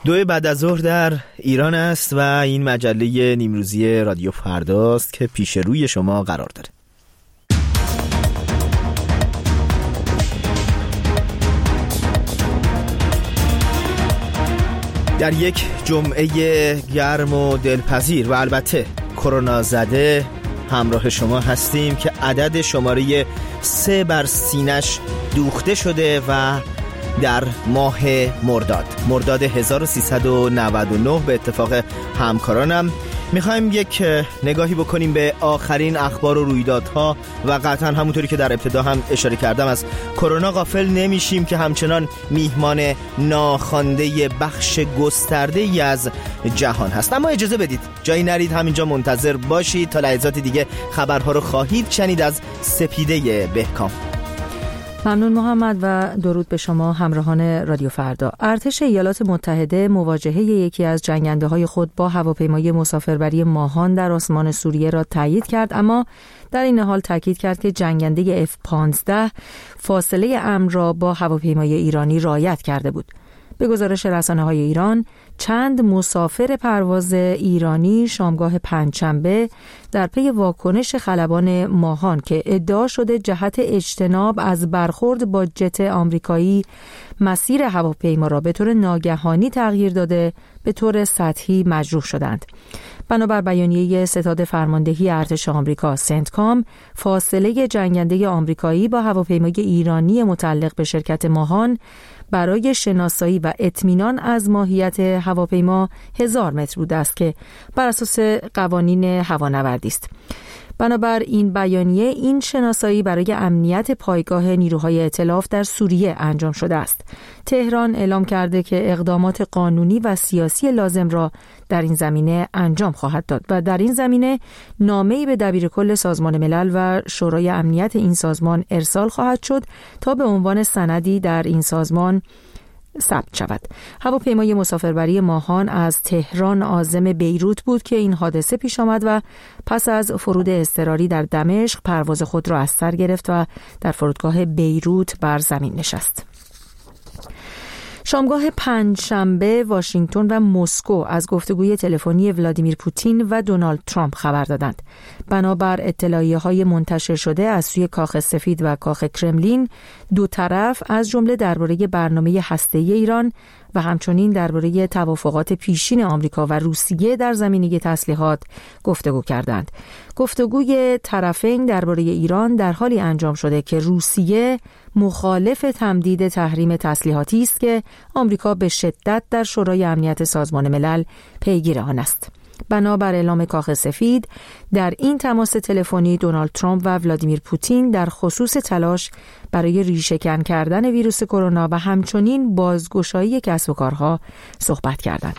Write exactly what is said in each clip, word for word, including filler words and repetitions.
دو بعد از ظهر در ایران است و این مجله نیمروزی رادیو فرداست که پیش روی شما قرار داره. در یک جمعه گرم و دلپذیر و البته کرونا زده همراه شما هستیم که عدد شماره سه بر سینش دوخته شده و در ماه مرداد مرداد هزار و سیصد و نود و نه به اتفاق همکارانم میخوایم یک نگاهی بکنیم به آخرین اخبار و رویدادها و قطعا همونطوری که در ابتدا هم اشاره کردم از کرونا غافل نمیشیم که همچنان میهمان ناخوانده بخش گسترده‌ای از جهان هست. اما اجازه بدید جایی نرید، همینجا منتظر باشید تا لحظات دیگه خبرها رو خواهید شنید از سپیده بهکام. ممنون محمد و درود به شما همراهان رادیو فردا. ارتش ایالات متحده مواجهه یکی از جنگنده‌های خود با هواپیمای مسافربری ماهان در آسمان سوریه را تایید کرد، اما در این حال تاکید کرد که جنگنده اف پانزده فاصله امن را با هواپیمای ایرانی رعایت کرده بود. به گزارش رسانه‌های ایران، چند مسافر پرواز ایرانی شامگاه پنجشنبه در پی واکنش خلبان ماهان که ادعا شده جهت اجتناب از برخورد با جت آمریکایی مسیر هواپیما را به طور ناگهانی تغییر داده به طور سطحی مجروح شدند. بنابر بیانیه ستاد فرماندهی ارتش آمریکا سنتکام، فاصله جنگنده آمریکایی با هواپیمای ایرانی متعلق به شرکت ماهان برای شناسایی و اطمینان از ماهیت هواپیما هزار متر بوده است که بر اساس قوانین هوانوردی است. بنابر این بیانیه این شناسایی برای امنیت پایگاه نیروهای ائتلاف در سوریه انجام شده است. تهران اعلام کرده که اقدامات قانونی و سیاسی لازم را در این زمینه انجام خواهد داد و در این زمینه نامه‌ای به دبیرکل سازمان ملل و شورای امنیت این سازمان ارسال خواهد شد تا به عنوان سندی در این سازمان ثبت شود. هواپیمای مسافربری ماهان از تهران عازم بیروت بود که این حادثه پیش آمد و پس از فرود اضطراری در دمشق پرواز خود را از سر گرفت و در فرودگاه بیروت بر زمین نشست. شامگاه پنجشنبه واشنگتن و مسکو از گفتگوی تلفنی ولادیمیر پوتین و دونالد ترامپ خبر دادند. بنابر اطلاعیه‌های منتشر شده از سوی کاخ سفید و کاخ کرملین، دو طرف از جمله درباره برنامه هسته‌ای ایران و همچنین درباره توافقات پیشین آمریکا و روسیه در زمینه تسلیحات گفتگو کردند. گفتگوی طرفین درباره ایران در حالی انجام شده که روسیه مخالف تمدید تحریم تسلیحاتی است که آمریکا به شدت در شورای امنیت سازمان ملل پیگیر آن است. بنابر اعلام کاخ سفید، در این تماس تلفنی دونالد ترامپ و ولادیمیر پوتین در خصوص تلاش برای ریشه‌کن کردن ویروس کرونا و همچنین بازگشایی کسب و کارها صحبت کردند.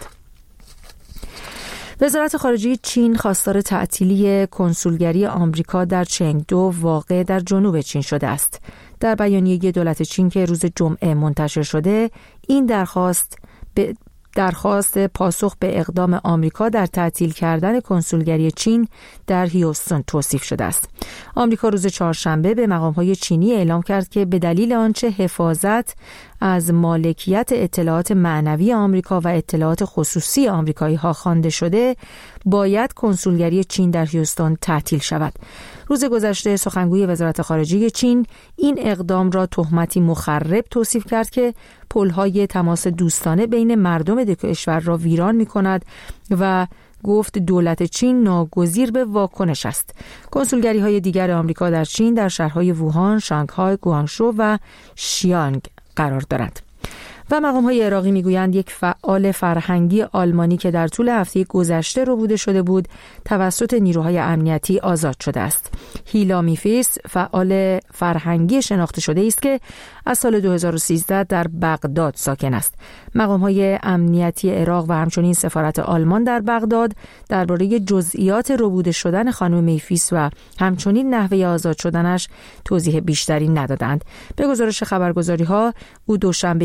وزارت خارجه چین خواستار تعطیلی کنسولگری آمریکا در چنگدو واقع در جنوب چین شده است. در بیانیه دولت چین که روز جمعه منتشر شده، این درخواست به درخواست پاسخ به اقدام آمریکا در تعطیل کردن کنسولگری چین در هیوستن توصیف شده است. آمریکا روز چهارشنبه به مقام‌های چینی اعلام کرد که به دلیل آنچه حفاظت از مالکیت اطلاعات معنوی آمریکا و اطلاعات خصوصی آمریکایی‌ها خوانده شده، باید کنسولگری چین در هیوستن تعطیل شود. روز گذشته سخنگوی وزارت خارجه چین این اقدام را تهمتی مخرب توصیف کرد که پل‌های تماس دوستانه بین مردم دو کشور را ویران می‌کند و گفت دولت چین ناگزیر به واکنش است. کنسولگری‌های دیگر آمریکا در چین در شهرهای ووهان، شانگهای، گوانگژو و شیانگ قرار دارند. و مقام‌های عراقی میگویند یک فعال فرهنگی آلمانی که در طول هفته گذشته ربوده شده بود توسط نیروهای امنیتی آزاد شده است. هیلا میفیس فعال فرهنگی شناخته شده است که از سال دو هزار و سیزده در بغداد ساکن است. مقام‌های امنیتی عراق و همچنین سفارت آلمان در بغداد درباره جزئیات ربوده شدن خانم میفیس و همچنین نحوه آزاد شدنش توضیح بیشتری ندادند. به گزارش خبرگزاری‌ها، او دوشنبه گذشته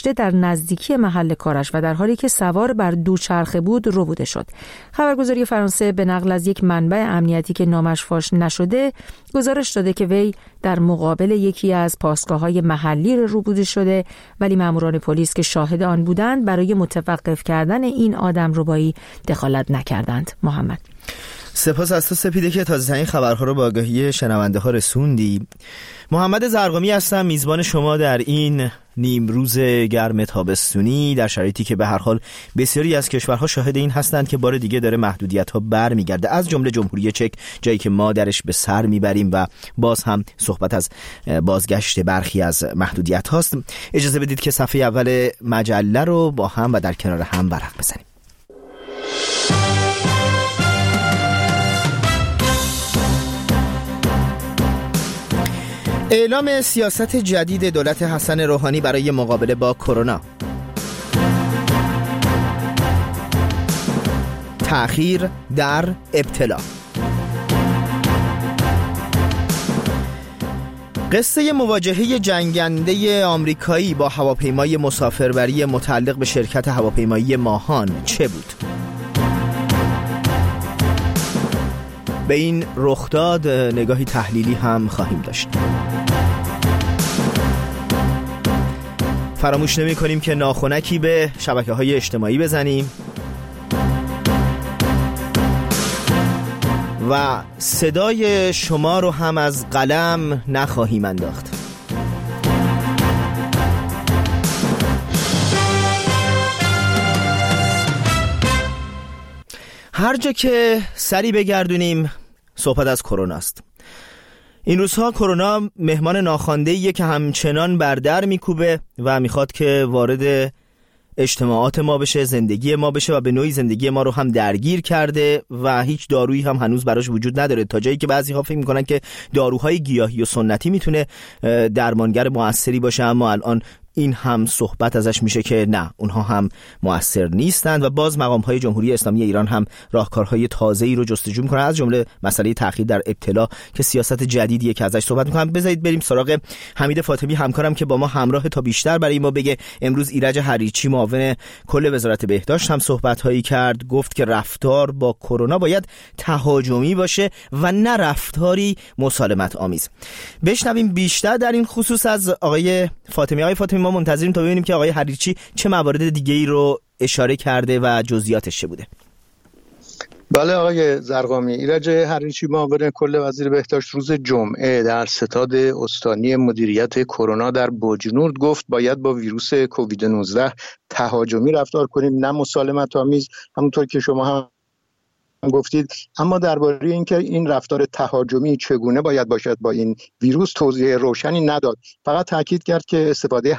گذشته در نزدیکی محل کارش و در حالی که سوار بر دوچرخه بود ربوده شد. خبرگزاری فرانسه به نقل از یک منبع امنیتی که نامش فاش نشده گزارش داده که وی در مقابل یکی از پاسگاه‌های محلی ربوده شده، ولی ماموران پلیس که شاهد آن بودند برای متوقف کردن این آدمربایی دخالت نکردند. محمد، سپاس از تو سپیده که تازه این خبرها رو با آگاهی شنونده ها رسوندی. محمد زرقامی هستم، میزبان شما در این نیم روز گرم تابستونی، در شرایطی که به هر حال بسیاری از کشورها شاهد این هستند که بار دیگه داره محدودیت‌ها برمیگرده، از جمله جمهوری چک، جایی که ما درش به سر میبریم و باز هم صحبت از بازگشت برخی از محدودیت هاست. اجازه بدید که صفحه اول مجله رو با هم و در کنار هم ورق بزنیم. اعلام سیاست جدید دولت حسن روحانی برای مقابله با کرونا. تأخیر در ابتلا. قصه مواجهه جنگنده آمریکایی با هواپیمای مسافربری متعلق به شرکت هواپیمایی ماهان چه بود؟ به این رخداد نگاهی تحلیلی هم خواهیم داشت. فراموش نمی کنیم که ناخنکی به شبکه‌های اجتماعی بزنیم و صدای شما رو هم از قلم نخواهیم انداخت. هر جا که سری بگردونیم صحبت از کرونا است. این روزها کرونا مهمان ناخوانده‌ایه که همچنان بر در میکوبه و میخواد که وارد اجتماعات ما بشه، زندگی ما بشه و به نوعی زندگی ما رو هم درگیر کرده و هیچ دارویی هم هنوز براش وجود نداره، تا جایی که بعضی ها فکر میکنن که داروهای گیاهی و سنتی میتونه درمانگر موثری باشه، اما الان این هم صحبت ازش میشه که نه، اونها هم مؤثر نیستند و باز مقام‌های جمهوری اسلامی ایران هم راهکارهای تازه‌ای رو جستجو میکنن، از جمله مسئله تأخیر در ابتلا که سیاست جدیدیه که ازش صحبت میکنم. بذارید بریم سراغ حمید فاطمی همکارم که با ما همراه تا بیشتر برای ما بگه. امروز ایرج حریچی معاون کل وزارت بهداشت هم صحبت‌هایی کرد، گفت که رفتار با کرونا باید تهاجمی باشه و نه رفتاری مسالمت آمیز. بشنویم بیشتر در این خصوص از آقای فاطمی. آقای فاطمی، ما منتظریم تا ببینیم که آقای حریچی چه موارد دیگه‌ای رو اشاره کرده و جزئیاتش چه بوده. بله آقای زرقامی، ایرج حریچی معاون کل وزیر بهداشت روز جمعه در ستاد استانی مدیریت کرونا در بوجنورد گفت باید با ویروس کووید نوزده تهاجمی رفتار کنیم نه مسالمت آمیز، همونطور که شما هم گفتید. اما درباره اینکه این رفتار تهاجمی چگونه باید باشد با این ویروس توضیح روشنی نداد، فقط تاکید کرد که استفاده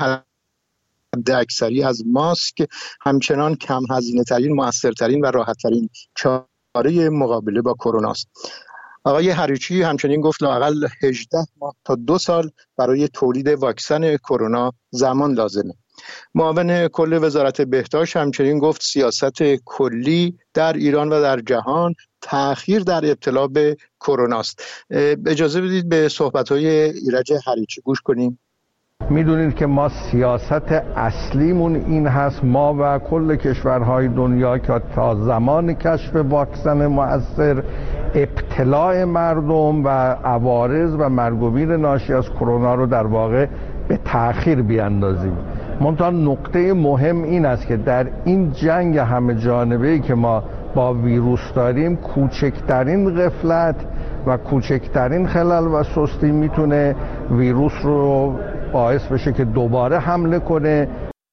حداکثری از ماسک همچنان کم هزینه ترین، موثرترین و راحت ترین چاره مقابله با کرونا است. آقای حریچی همچنین گفت لااقل هجده ماه تا دو سال برای تولید واکسن کرونا زمان لازمه. معاون کل وزارت بهداشت همچنین گفت سیاست کلی در ایران و در جهان تأخیر در ابتلا به کرونا است. اجازه بدید به صحبت‌های ایرج حریچی گوش کنیم. میدونید که ما سیاست اصلیمون این هست، ما و کل کشورهای دنیا، که تا زمان کشف واکسن مؤثر ابتلاع مردم و عوارض و مرگ و میر ناشی از کرونا رو در واقع به تأخیر بیاندازیم. منتها نکته مهم این است که در این جنگ همه جانبه‌ای که ما با ویروس داریم، کوچکترین غفلت و کوچکترین خلل و سستی میتونه ویروس رو باعث بشه که دوباره حمله کنه.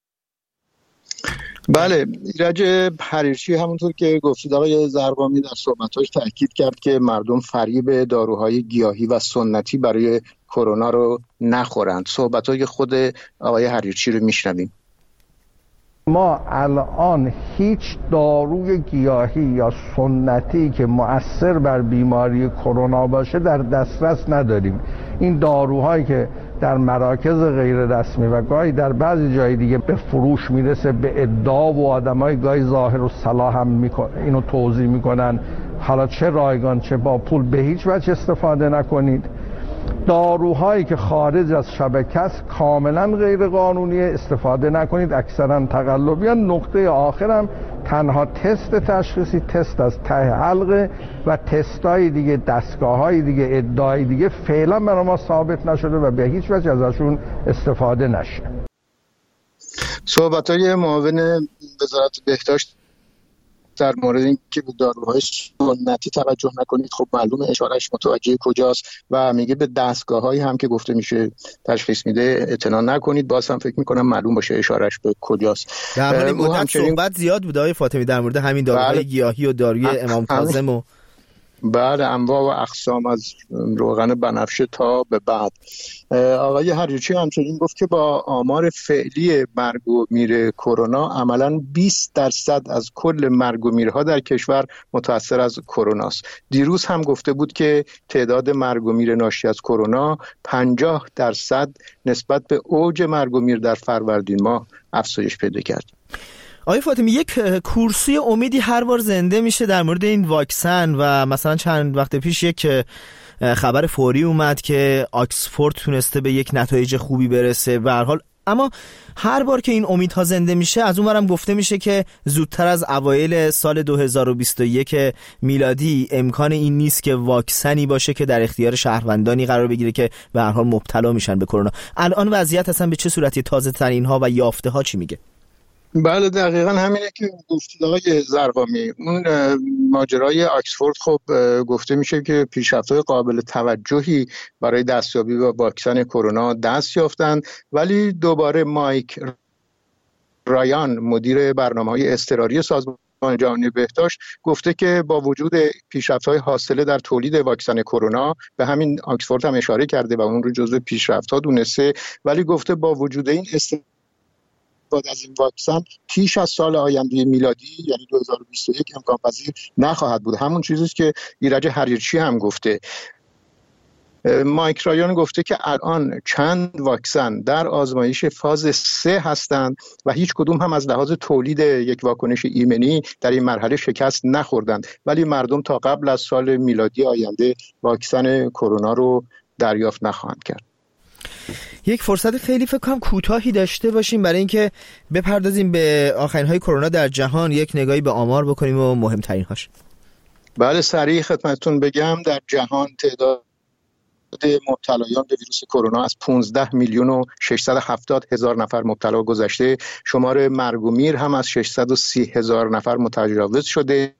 بله، ایرج حریچی همونطور که گفتید آقای زرقامی در صحبتاش تاکید کرد که مردم فریب داروهای گیاهی و سنتی برای کرونا رو نخورند. صحبتای خود آقای حریچی رو میشنویم. ما الان هیچ داروی گیاهی یا سنتی که مؤثر بر بیماری کرونا باشه در دسترس نداریم. این داروهایی که در مراکز غیر رسمی و گاهی در بعضی جای دیگه به فروش میرسه به ادعا و آدمای گاهی ظاهر و صلاح هم میکن... اینو توضیح میکنن، حالا چه رایگان چه با پول، به هیچ وجه استفاده نکنید. داروهایی که خارج از شبکه است کاملا غیر قانونی، استفاده نکنید، اکثرا تقلبی. نقطه آخرم تنها تست تشخیصی تست از ته حلقه و تستای دیگه، دستگاه‌های دیگه، ادعای دیگه فعلا برای ما ثابت نشده و به هیچ وجه ازشون استفاده نشه. صحبت‌های معاون وزارت بهداشت در مورد اینکه به داروهای سنتی توجه نکنید، خب معلومه اشارهش متوجه کجاست و میگه به دستگاه‌هایی هم که گفته میشه تشخیص میده اعتنا نکنید. باز هم فکر میکنم معلوم باشه اشارهش به کجاست. در همین مدت همچنین... صحبت زیاد بوده آقای فاطمی در مورد همین داروهای بله. گیاهی و داروی ام... امام کاظم و بعد انواع و اقسام از روغن بنفشه تا به بعد. آقای حریچی همچنین گفت که با آمار فعلی مرگ و میر کرونا عملاً بیست درصد از کل مرگ و میرها در کشور متأثر از کرونا است. دیروز هم گفته بود که تعداد مرگ و میر ناشی از کرونا پنجاه درصد نسبت به اوج مرگ و میر در فروردین ماه افزایش پیدا کرد. آقای فاطمی، یک کورسی امیدی هر بار زنده میشه در مورد این واکسن و مثلا چند وقت پیش یک خبر فوری اومد که آکسفورد تونسته به یک نتایج خوبی برسه به هر حال، اما هر بار که این امیدها زنده میشه از اونورم گفته میشه که زودتر از اوایل سال دو هزار و بیست و یک میلادی امکان این نیست که واکسنی باشه که در اختیار شهروندانی قرار بگیره که به هر حال مبتلا میشن به کرونا. الان وضعیت اصلا به چه صورتی؟ تازه ترین ها و یافته ها چی میگه؟ بله دقیقاً همینه که گفتید آقای زرقامی. اون ماجرای آکسفورد خب گفته میشه که پیشرفت‌های قابل توجهی برای دستیابی به واکسن کرونا دست یافتن، ولی دوباره مایک رایان مدیر برنامه‌های اضطراری سازمان جهانی بهداشت گفته که با وجود پیشرفت‌های حاصله در تولید واکسن کرونا، به همین آکسفورد هم اشاره کرده و اون رو جزو پیشرفت‌ها دونسته، ولی گفته با وجود این است بعد از این واکسن پیش از سال آینده میلادی یعنی دو هزار و بیست و یک امکان پذیر نخواهد بود. همون چیزی که ایرج حریچی هم گفته. مایک رایان گفته که الان چند واکسن در آزمایش فاز سه هستند و هیچ کدوم هم از لحاظ تولید یک واکنش ایمنی در این مرحله شکست نخوردند، ولی مردم تا قبل از سال میلادی آینده واکسن کرونا رو دریافت نخواهند کرد. یک فرصت خیلی فکر کنم کوتاهی داشته باشیم برای اینکه بپردازیم به آخرین های کرونا در جهان، یک نگاهی به آمار بکنیم و مهمترین هاش. بله سریع خدمتتون بگم در جهان تعداد مبتلایان به ویروس کرونا از پانزده میلیون و ششصد و هفتاد هزار نفر مبتلا گذشته. شمار مرگ و میر هم از ششصد و سی هزار نفر متجاوز شده.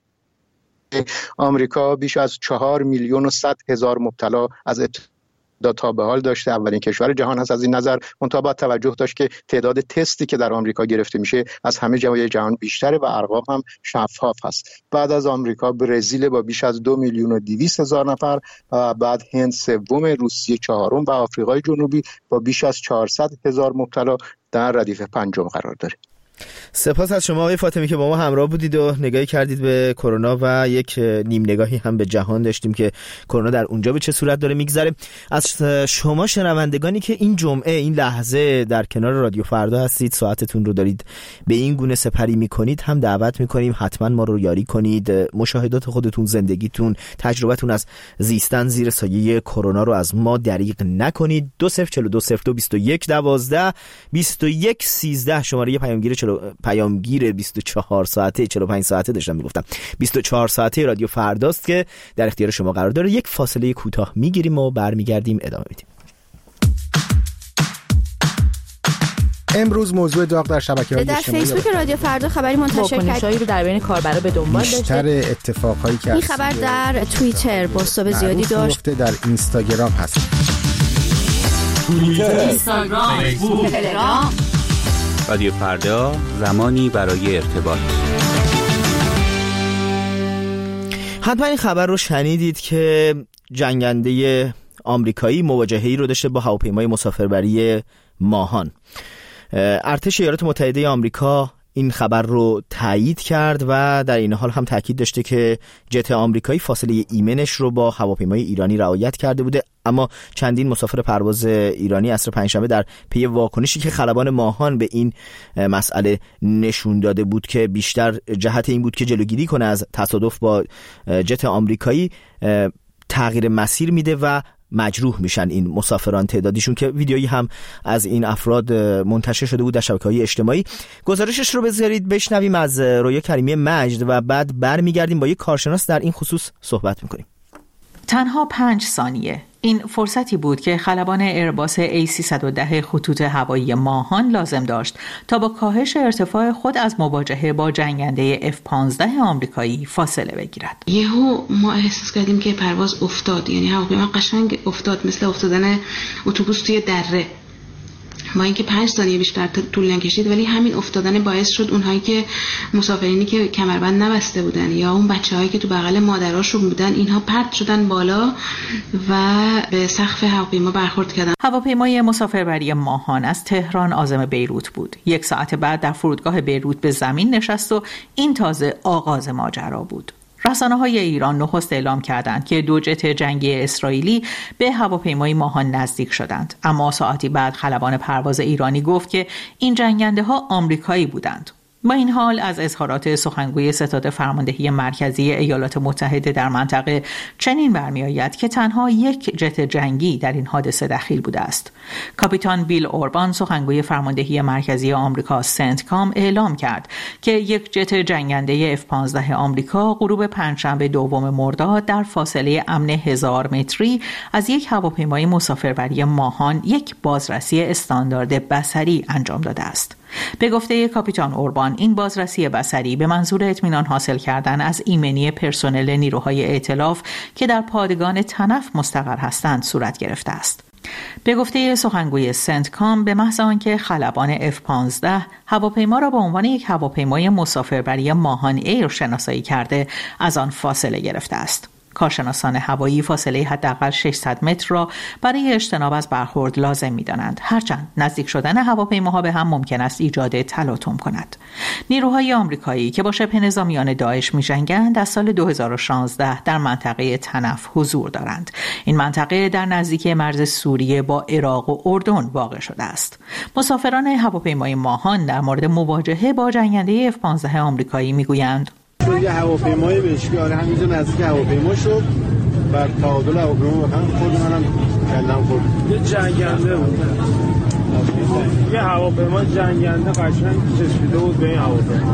آمریکا بیش از چهار میلیون و صد هزار مبتلا از تا به حال داشته. اولین کشور جهان هست از این نظر. منتها باید توجه داشت که تعداد تستی که در آمریکا گرفته میشه از همه جای جهان بیشتره و ارقام هم شفاف هست. بعد از آمریکا برزیل با بیش از دو میلیون و دویست هزار نفر و بعد هند سوم، روسیه چهارم و آفریقای جنوبی با بیش از چهارصد هزار مبتلا در ردیف پنجم قرار داره. سپاس از شما آقای فاطمی که با ما همراه بودید و نگاهی کردید به کرونا و یک نیم نگاهی هم به جهان داشتیم که کرونا در اونجا به چه صورت داره میگذره. از شما شنوندگانی که این جمعه این لحظه در کنار رادیو فردا هستید، ساعتتون رو دارید به این گونه سپری میکنید، هم دعوت میکنیم حتما ما رو یاری کنید. مشاهدات خودتون، زندگیتون، تجربتون از زیستن زیر سایه کرونا رو از ما دریغ نکنید. دو صفر چهل و دو صفر دو بیست و یک دوازده بیست و یک سیزده شماره پیامگیر پیامگیر بیست و چهار ساعته چهل و پنج ساعته داشتم میگفتم بیست و چهار ساعته رادیو فرداست که در اختیار شما قرار داره. یک فاصله کوتاه میگیریم و برمیگردیم ادامه میدیم. امروز موضوع داغ در شبکه‌های اجتماعی در فیسبوک رادیو فردا خبری منتشر کرد. واکنش‌هایی رو در بین کاربرا به دنبال داشته. بیشتر اتفاقایی که این خبر در توییتر بازتاب زیادی داشت. در اینستاگرام هست. توییتر، اینستاگرام، فیسبوک، تلگرام. رادیو فردا، زمانی برای ارتباط. حتما این خبر رو شنیدید که جنگنده آمریکایی مواجهه‌ای رو داشته با هواپیمای مسافربری ماهان. ارتش ایالات متحده آمریکا این خبر رو تایید کرد و در این حال هم تاکید داشته که جت آمریکایی فاصله ایمنش رو با هواپیمای ایرانی رعایت کرده بوده، اما چندین مسافر پرواز ایرانی عصر پنجشنبه در پی واکنشی که خلبان ماهان به این مسئله نشون داده بود که بیشتر جهت این بود که جلوگیری کنه از تصادف با جت آمریکایی، تغییر مسیر میده و مجروح میشن این مسافران، تعدادیشون که ویدیویی هم از این افراد منتشر شده بود در شبکه‌های اجتماعی. گزارشش رو بذارید بشنویم از رویا کریمی مجد و بعد برمیگردیم با یک کارشناس در این خصوص صحبت میکنیم. تنها پنج ثانیه این فرصتی بود که خلبان ایرباس ای سیصد و ده خطوط هوایی ماهان لازم داشت تا با کاهش ارتفاع خود از مواجهه با جنگنده اف پانزده آمریکایی فاصله بگیرد. یهو ما احساس کردیم که پرواز افتاد، یعنی هواپیما قشنگ افتاد، مثل افتادن اتوبوس توی دره. با اینکه پنج ثانیه بیشتر طول نکشید، ولی همین افتادن باعث شد اونهایی که مسافرینی که کمربند نبسته بودن یا اون بچه‌هایی که تو بغل مادراشون بودن، اینها پرت شدن بالا و به سقف هواپیما برخورد کردن. هواپیمای مسافربری ماهان از تهران عازم بیروت بود. یک ساعت بعد در فرودگاه بیروت به زمین نشست و این تازه آغاز ماجرا بود. رسانه‌های ایران نخست اعلام کردند که دو جت جنگی اسرائیلی به هواپیمای ماهان نزدیک شدند، اما ساعتی بعد خلبان پرواز ایرانی گفت که این جنگنده‌ها آمریکایی بودند. با این حال از اظهارات سخنگوی ستاد فرماندهی مرکزی ایالات متحده در منطقه چنین برمی‌آید که تنها یک جت جنگی در این حادثه دخیل بوده است. کاپیتان بیل اوربان، سخنگوی فرماندهی مرکزی آمریکا سنتکام، اعلام کرد که یک جت جنگنده اف پانزده آمریکا غروب پنجشنبه دوم مرداد در فاصله امن هزار متری از یک هواپیمای مسافربری ماهان یک بازرسی استاندارد بصری انجام داده است. به گفته کاپیتان اوربان، این بازرسی بصری به منظور اطمینان حاصل کردن از ایمنی پرسنل نیروهای ائتلاف که در پادگان تنف مستقر هستند صورت گرفته است. به گفته سخنگوی سنتکام، به محض آنکه خلبان اف پانزده هواپیما را به عنوان یک هواپیمای مسافربری ماهان ایر شناسایی کرده، از آن فاصله گرفته است. کارشناسان هوایی فاصله حداقل ششصد متر را برای اجتناب از برخورد لازم می‌دانند، هرچند نزدیک شدن هواپیماها به هم ممکن است ایجاد تلاطم کند. نیروهای آمریکایی که با شبه نظامیان داعش می‌جنگند از سال دو هزار و شانزده در منطقه تنف حضور دارند. این منطقه در نزدیکی مرز سوریه با عراق و اردن واقع شده است. مسافران هواپیمای ماهان در مورد مواجهه با جنگنده اف پانزده آمریکایی می‌گویند یه هواپیمای بهشکی آره همینجا نزدیک هواپیما شد، بر تعادل هواپیما هم خود منم کلم خورد. یه جنگنده بود، یه هواپیما جنگنده قشنگ چسبیده بود به این هواپیما.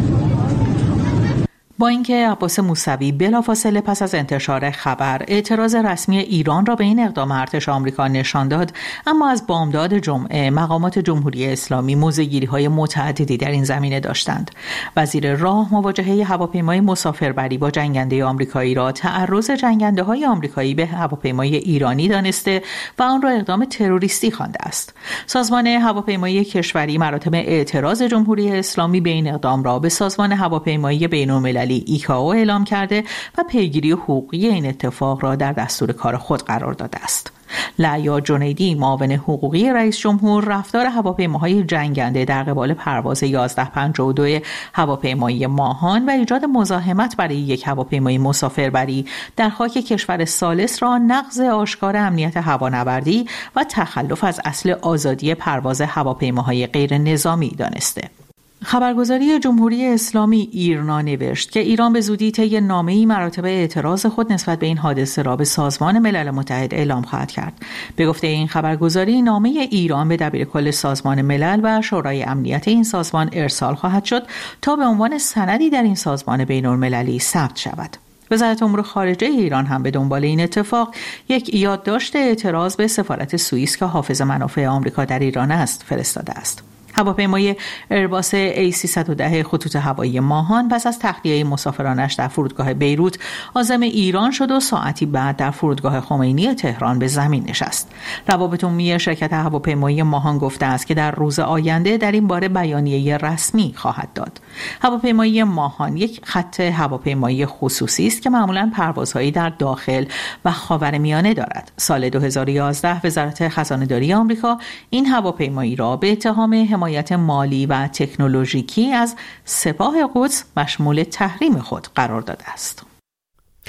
با اینکه عباس موسوی بلافاصله پس از انتشار خبر اعتراض رسمی ایران را به این اقدام ارتش آمریکا نشان داد، اما از بامداد جمعه مقامات جمهوری اسلامی موضع‌گیری‌های متعددی در این زمینه داشتند. وزیر راه مواجهه هواپیمای مسافربری با جنگنده آمریکایی را تعرض جنگنده‌های آمریکایی به هواپیمای ایرانی دانسته و آن را اقدام تروریستی خوانده است. سازمان هواپیمایی کشوری مراتب اعتراض جمهوری اسلامی به این اقدام را به سازمان هواپیمایی بین‌المللی ایکائو اعلام کرده و پیگیری حقوقی این اتفاق را در دستور کار خود قرار داده است. لعیا جنیدی، معاون حقوقی رئیس جمهور، رفتار هواپیماهای جنگنده در قبال پرواز یازده پنجاه و دو هواپیمایی ماهان و ایجاد مزاحمت برای یک هواپیمای مسافربری در خاک کشور ثالث را نقض آشکار امنیت هوانوردی و تخلف از اصل آزادی پرواز هواپیماهای غیر نظامی دانسته. خبرگزاری جمهوری اسلامی ایرنا نوشت که ایران به زودی طی نامه‌ای مراتب اعتراض خود نسبت به این حادثه را به سازمان ملل متحد اعلام خواهد کرد. به گفته این خبرگزاری، نامه ایران به دبیرکل سازمان ملل و شورای امنیت این سازمان ارسال خواهد شد تا به عنوان سندی در این سازمان بین‌المللی ثبت شود. وزارت امور خارجه ایران هم به دنبال این اتفاق یک یادداشت اعتراض به سفارت سوئیس که حافظ منافع آمریکا در ایران است فرستاده است. هواپیمای ایرباس ای سیصد و ده خطوط هوایی ماهان پس از تخلیه مسافرانش در فرودگاه بیروت عازم ایران شد و ساعتی بعد در فرودگاه خمینی تهران به زمین نشست. روابط عمومی شرکت هواپیمایی ماهان گفته است که در روز آینده در این باره بیانیه رسمی خواهد داد. هواپیمایی ماهان یک خط هواپیمایی خصوصی است که معمولاً پروازهایی در داخل و خاورمیانه دارد. سال دو هزار و یازده وزارت خزانه‌داری آمریکا این هواپیمایی را به اتهام حمایت مالی و تکنولوژیکی از سپاه قدس مشمول تحریم خود قرار داده است.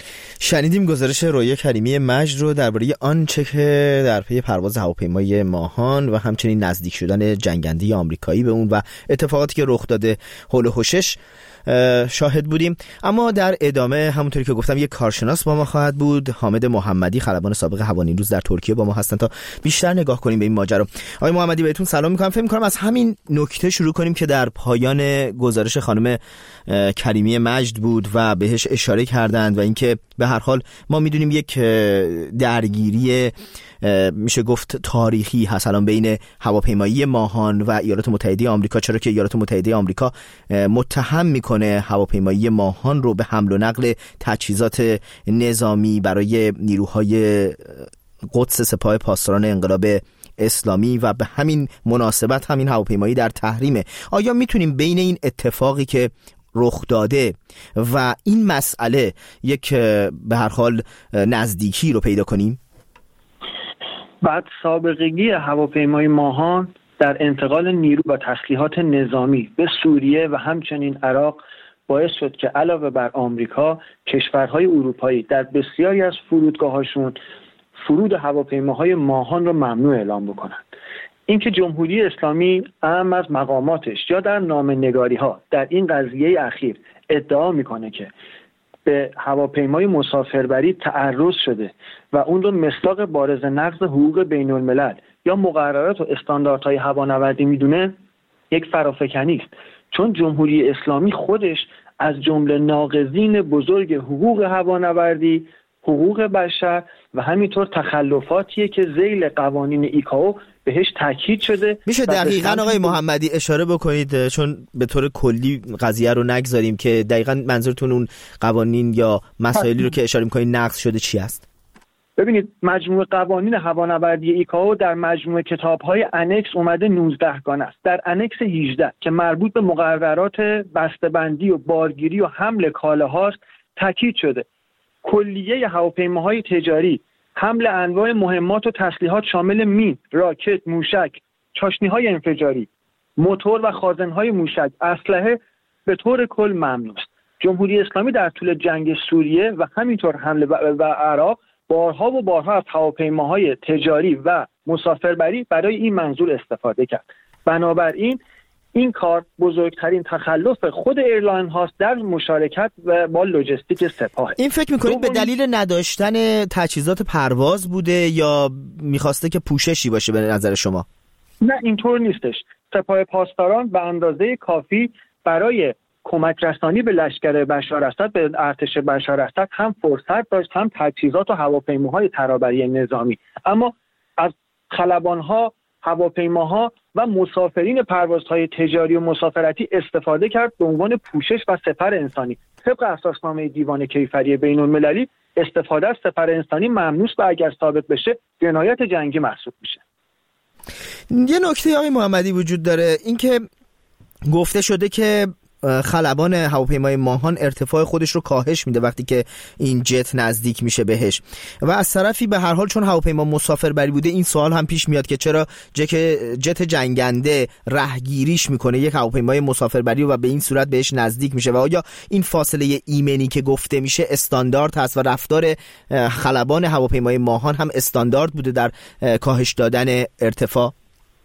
شنیدیم گزارش رویا کریمی مجد رو درباره آنچه که در پی پرواز هواپیمای ماهان و همچنین نزدیک شدن جنگنده آمریکایی به اون و اتفاقاتی که رخ داده حول و حوشش شاهد بودیم. اما در ادامه همونطوری که گفتم یک کارشناس با ما خواهد بود، حامد محمدی، خلبان سابق هوانیروز در ترکیه با ما هستن تا بیشتر نگاه کنیم به این ماجرا. آقای محمدی بهتون سلام میکنم. فکر میکنم از همین نکته شروع کنیم که در پایان گزارش خانم کریمی مجد بود و بهش اشاره کردند و اینکه به هر حال ما میدونیم یک درگیری میشه گفت تاریخی هست الان بین هواپیمایی ماهان و ایالات متحده آمریکا، چرا که ایالات متحده آمریکا متهم میکنه هواپیمایی ماهان رو به حمل و نقل تجهیزات نظامی برای نیروهای قدس سپاه پاسداران انقلاب اسلامی و به همین مناسبت همین هواپیمایی در تحریمه. آیا میتونیم بین این اتفاقی که رخ داده و این مسئله یک به هر حال نزدیکی رو پیدا کنیم؟ بعد سابقگی هواپیمای ماهان در انتقال نیرو و تسلیحات نظامی به سوریه و همچنین عراق باعث شد که علاوه بر آمریکا، کشورهای اروپایی در بسیاری از فرودگاه‌هاشون فرود هواپیماهای ماهان رو ممنوع اعلام بکنند. اینکه جمهوری اسلامی اهم از مقاماتش یا در نامه‌نگاری‌ها در این قضیه اخیر ادعا میکنه که به هواپیمای مسافربری تعرض شده و اون رو مصداق بارز نقض حقوق بین الملل یا مقررات و استانداردهای هوانوردی میدونه، یک فرافکنی است. چون جمهوری اسلامی خودش از جمله ناقضین بزرگ حقوق هوانوردی، حقوق بشر و همینطور تخلفاتیه که ذیل قوانین ایکائو بهش تاکید شده. میشه دقیقاً آقای محمدی اشاره بکنید، چون به طور کلی قضیه رو نگذاریم، که دقیقاً منظورتون اون قوانین یا مسائلی رو که اشاره می‌کنید نقض شده چی است؟ ببینید، مجموعه قوانین هوانوردی ایکائو در مجموعه کتاب‌های انکس اومده نوزده گانه است. در انکس هجده که مربوط به مقررات بسته‌بندی و بارگیری و حمل کالاهاست تاکید شده کلیه هواپیماهای تجاری حمل انواع مهمات و تسلیحات شامل مین، راکت، موشک، چاشنی‌های انفجاری، موتور و خازن‌های موشک، اسلحه به طور کل ممنوع است. جمهوری اسلامی در طول جنگ سوریه و همینطور حمله و عراق بارها و بارها از هواپیماهای تجاری و مسافربری برای این منظور استفاده کرد. بنابراین این کار بزرگترین تخلف خود ایرلاین هاست در مشارکت با لوجستیک سپاه. این فکر میکنید به دلیل نداشتن تجهیزات پرواز بوده یا میخواسته که پوششی باشه به نظر شما؟ نه، اینطور نیستش. سپاه پاسداران به اندازه کافی برای کمک رسانی به لشکر بشار اسد، به ارتش بشار اسد هم فرصت داشت، هم تجهیزات و هواپیماهای ترابری نظامی. اما از خلبان‌ها، هواپیماها و مسافرین پروازهای تجاری و مسافرتی استفاده کرد به عنوان پوشش و سپر انسانی. طبق اساسنامه دیوان کیفری بین المللی استفاده از سپر انسانی ممنوع و اگر ثابت بشه جنایت جنگی محسوب میشه. یه نکته آقای محمدی وجود داره، اینکه گفته شده که خلبان هواپیمای ماهان ارتفاع خودش رو کاهش میده وقتی که این جت نزدیک میشه بهش، و از طرفی به هر حال چون هواپیما مسافربری بوده این سوال هم پیش میاد که چرا جت جنگنده رهگیریش میکنه یک هواپیمای مسافربری و به این صورت بهش نزدیک میشه، و آیا این فاصله ایمنی که گفته میشه استاندارد هست و رفتار خلبان هواپیمای ماهان هم استاندارد بوده در کاهش دادن ارتفاع؟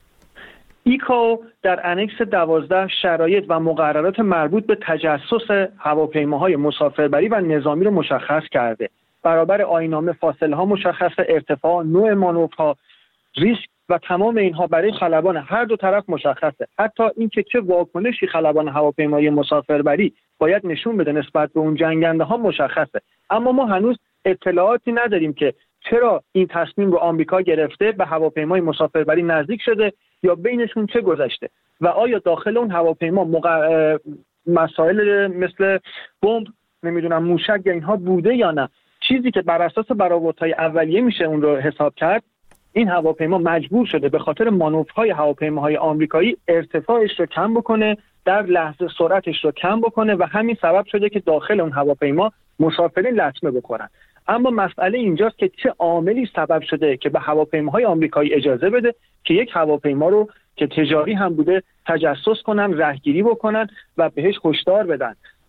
ایکائو در انکس دوازده شرایط و مقررات مربوط به تجسس هواپیماهای مسافربری و نظامی رو مشخص کرده. برابر آیین‌نامه فاصله ها مشخص، ارتفاع، نوع مانورها، ریسک و تمام اینها برای خلبان هر دو طرف مشخصه. حتی اینکه چه واکنشی خلبان هواپیمای مسافربری باید نشون بده نسبت به اون جنگنده ها مشخصه. اما ما هنوز اطلاعاتی نداریم که چرا این تصمیم رو آمریکا گرفته، به هواپیمای مسافربری نزدیک شده یا بینشون چه گذشته و آیا داخل اون هواپیما مق... مسائل مثل بمب، نمیدونم موشک یا اینها بوده یا نه. چیزی که بر اساس برآوردهای اولیه میشه اون رو حساب کرد، این هواپیما مجبور شده به خاطر مانورهای هواپیماهای آمریکایی ارتفاعش رو کم بکنه، در لحظه سرعتش رو کم بکنه و همین سبب شده که داخل اون هواپیما مسافرین لطمه بخورن. اما مسئله اینجاست که چه عاملی سبب شده که به هواپیماهای آمریکایی اجازه بده که یک هواپیما رو که تجاری هم بوده تجسس کنن، رهگیری بکنن و بهش هشدار بدن.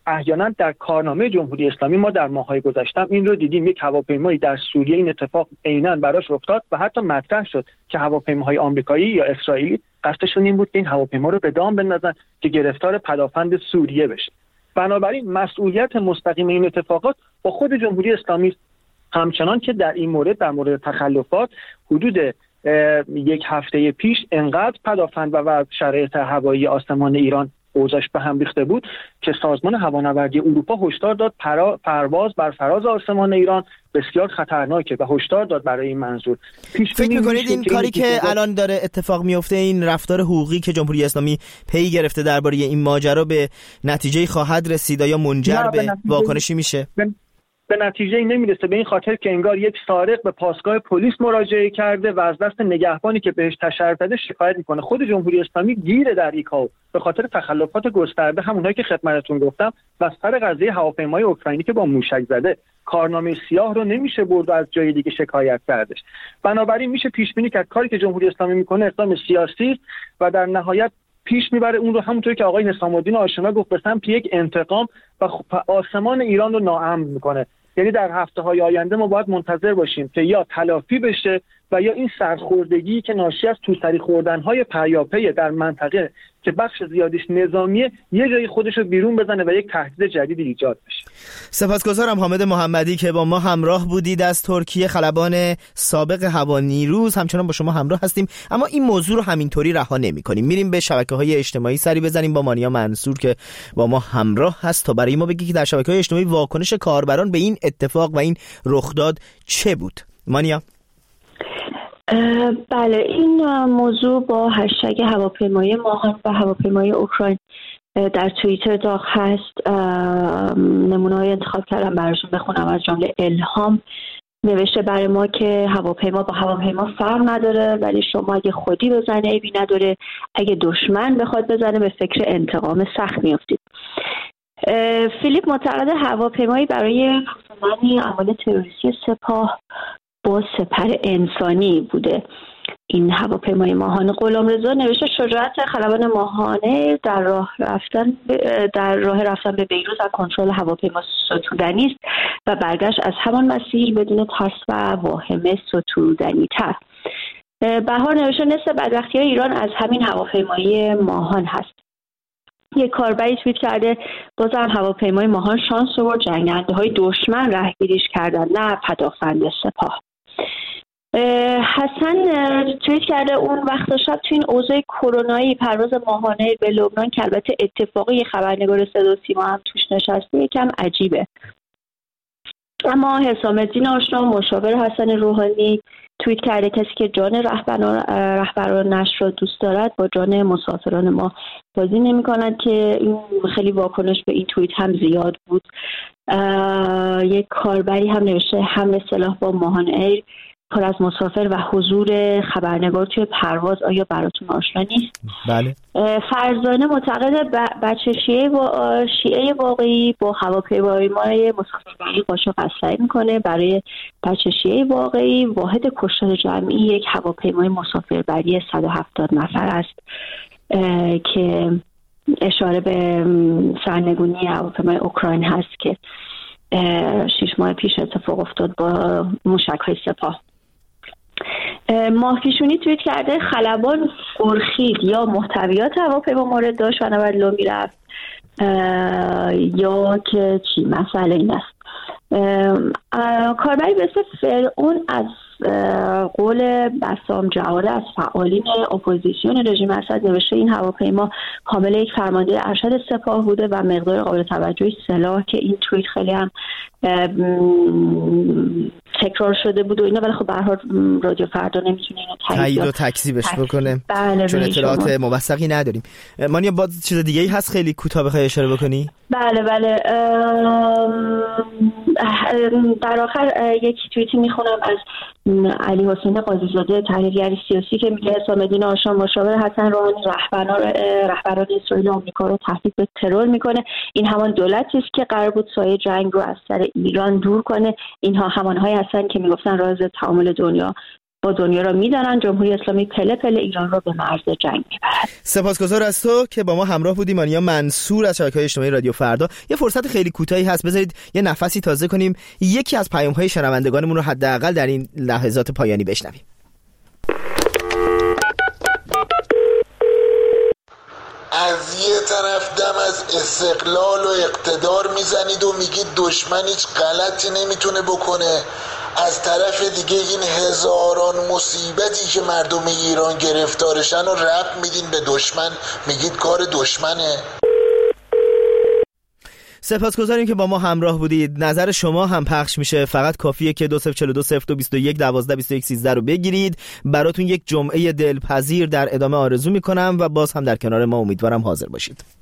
احیانا در کارنامه جمهوری اسلامی ما در ماه‌های گذشته این رو دیدیم، یک هواپیمایی در سوریه این اتفاق عیناً براش افتاد و حتی مطرح شد که هواپیماهای آمریکایی یا اسرائیلی قصدشون این بود که این هواپیما رو به دام بندازن که گرفتار پدافند سوریه بشه. بنابراین مسئولیت مستقیم این اتفاقات با خود جمهوری اسلامی، همچنان که در این مورد در مورد تخلفات حدود یک هفته پیش انقدر پدافند و شرایط هوایی آسمان ایران اوضاعش به هم ریخته بود که سازمان هوانوردی اروپا هشدار داد پرواز بر فراز آسمان ایران بسیار خطرناکه و هشدار داد برای این منظور. فکر می‌کنید این کاری که الان داره اتفاق میفته، این رفتار حقوقی که جمهوری اسلامی پی گرفته درباره این ماجرا به نتیجه خواهد رسید یا منجر به واکنشی میشه؟ به نتیجه نمیرسه، به این خاطر که انگار یک سارق به پاسگاه پلیس مراجعه کرده و از دست نگهبانی که بهش تشریف داده شکایت میکنه. خود جمهوری اسلامی گیره در ایکائو به خاطر تخلفات گسترده، همونایی که خدمتتون گفتم، و سر قضیه هواپیمای اوکراینی که با موشک زده کارنامه سیاه رو نمیشه برد و از جای دیگه شکایت کردش. بنابراین میشه پیش بینی کرد کاری که جمهوری اسلامی میکنه اقدام سیاسی و در نهایت پیش میبره اون رو همونطوری که آقای حسام الدین آشنا گفت به سمت یک انتقام و آسمان ایران رو ناامن میکنه. یعنی در هفته‌های آینده ما باید منتظر باشیم که یا تلافی بشه و یا این سرخوردگی که ناشی از توسری خوردن‌های پیاپی در منطقه که بخش زیادیش نظامیه یه جایی خودش رو بیرون بزنه و یک تهدید جدید ایجاد بشه. سپاسگزارم حامد محمدی که با ما همراه بودید از ترکیه، خلبان سابق هوانیروز. همچنان با شما همراه هستیم، اما این موضوع رو همینطوری رها نمی‌کنیم. میریم به شبکه‌های اجتماعی سری بزنیم با مانیا منصور که با ما همراه هست تا برای ما بگه که در شبکه‌های اجتماعی واکنش کاربران به این اتفاق و این رخداد چه بود. مانیا. بله، این موضوع با هشتگ هواپیمای ماهان و هواپیمای اوکراین در توییتر داغ هست. نمونه‌های انتخاب کردم براشون بخونم، از جمله الهام نوشته برای ما که هواپیما با هواپیما فرق نداره، ولی شما اگه خودی بزنه عیبی نداره، اگه دشمن بخواد بزنه به فکر انتقام سخت میافتید. فیلیپ معتقد هواپیمایی برای پاسدارانی اعمال تروریستی سپاه با سپر انسانی بوده. این هواپیمای ماهان. غلامرضا نوشته شجاعت خلبان ماهانه در راه رفتن در راه رفتن به بیروت از کنترل هواپیما ستودنی است و برگشت از همان مسیر بدون ترس و واهمه ستودنی تر. بهار نوشته نصف بدبختی‌های ایران از همین هواپیمای ماهان هست. یک کاربری توییت کرده بازم هواپیمای ماهان شانس آورد جنگنده‌های دشمن رهگیریش کردن، نه پدافند سپاه. حسن توییت کرده اون وقت شب تو این اوضاع کرونایی پرواز ماهانه به لبنان که البته اتفاقی خبرنگار صدا و سیما هم توش نشسته یکم عجیبه. اما حسام الدین آشنا مشاور حسن روحانی توییت کرده کسی که جان رهبران رهبران نشر را دوست دارد با جان مسافران ما بازی نمی کند که این خیلی واکنش به این توییت هم زیاد بود. یک کاربری هم نوشته حمل سلاح با ماهان ایر پر از مسافر و حضور خبرنگار توی پرواز آیا براتون آشنا نیست؟ بله. فرزانه معتقد بچه شیعه و شیعه واقعی با هواپیمای مسافربری قاشق اسلحه میکنه. برای بچه شیعه واقعی واحد کشتار جمعی یک هواپیمای مسافربری صد و هفتاد نفر است که اشاره به سرنگونی هواپیمای اوکراین هست که شش ماه پیش اتفاق افتاد با موشک‌های سپاه. ماهپیشونی توییت کرده خلبان فرخید یا محتویات هواپیما مورد داشت و نباید لو میرفت یا که چی مسئله این است. کاربری به اسم فرعون از قول بسام جواده از فعالین اپوزیسیون رژیم اسد نوشته این هواپیما حامل یک فرمانده ارشد سپاه بوده و مقدار قابل توجهی سلاح که این توییت خیلی هم تکرار شده بود و اینا، ولی خب به هر حال رادیو فردا نمیتونه اینو تایید و تکذیبش بکنه. بله چون اطلاعات موثقی نداریم. مانیا باز چیز دیگه ای هست خیلی کوتاه بخوای اشاره بکنی؟ بله بله در آخر یک توییتی میخونم از علی حسین قاضی‌زاده تحلیلگر سیاسی که میگه حسام الدین آشنا مشاور حسن روحانی رهبران رهبران اسرائیل و آمریکا رو تهدید به ترور میکنه. این همان دولتی است که قرار بود سایه جنگ رو از سر ایران دور کنه. اینها همانهایی هستن که میگفتن راز تعامل دنیا با دنیا را میدانن جمهوری اسلامی پله پله ایران را به مرز جنگ میبرد. سپاسگزار از تو که با ما همراه بودی. مانیا منصور از شبکه‌های اجتماعی رادیو فردا. یه فرصت خیلی کوتاهی هست، بذارید یه نفسی تازه کنیم، یکی از پیام‌های شنوندگانمون رو حداقل در این لحظات پایانی بشنویم. از یه طرف دم از استقلال و اقتدار میزنید و میگید دشمن هیچ غلطی نمیتونه بکنه، از طرف دیگه این هزاران مصیبتی که مردم ایران گرفتارشن و ربط میدین به دشمن، میگید کار دشمنه. سپاسگزاریم که با ما همراه بودید. نظر شما هم پخش میشه، فقط کافیه که دو صفر چهار دو صفر دو بیست و یک دوازده بیست و یک سیزده رو بگیرید. براتون یک جمعه دلپذیر در ادامه آرزو میکنم و باز هم در کنار ما امیدوارم حاضر باشید.